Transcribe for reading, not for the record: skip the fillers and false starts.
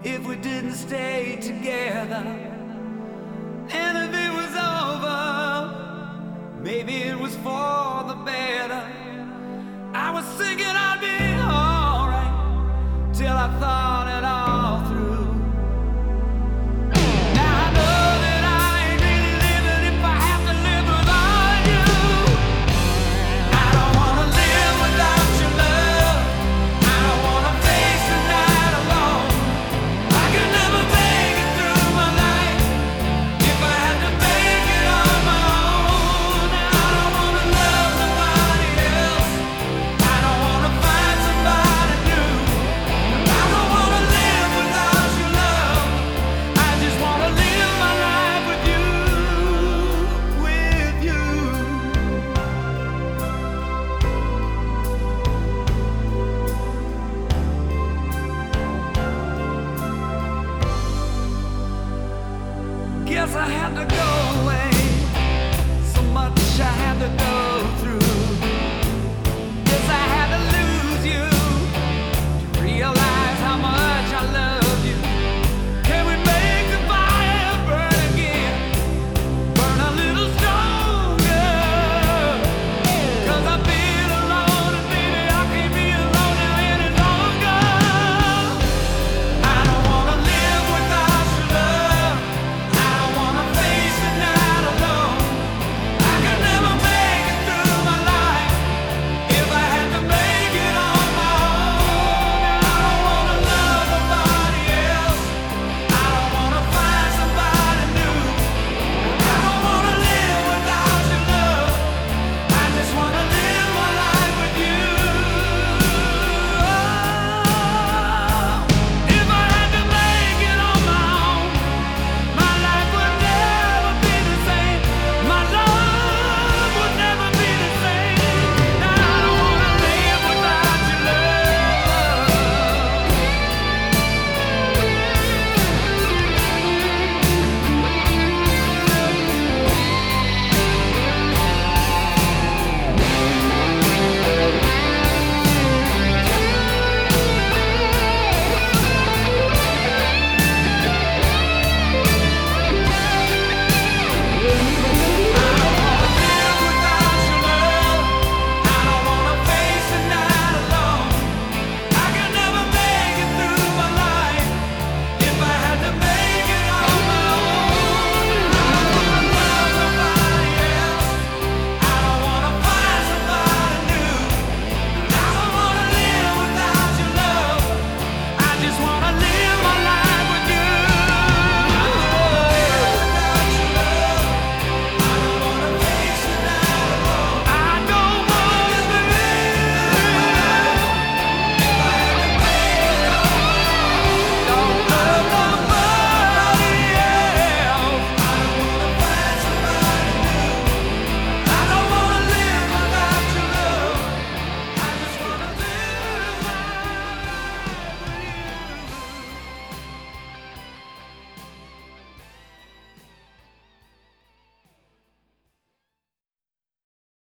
if we didn't stay together. And if it was over, maybe it was for the better. I was thinking I'd be alright till I thought it all through. Now I know that I ain't really living if I have to live without you. I don't wanna live without your love. I don't wanna face the night alone. I could never make it through my life if I had to make it on my own. I don't wanna love nobody else. I don't wanna find somebody new. I don't wanna live without your love. I just wanna live my life with you, with you. Guess I had to go.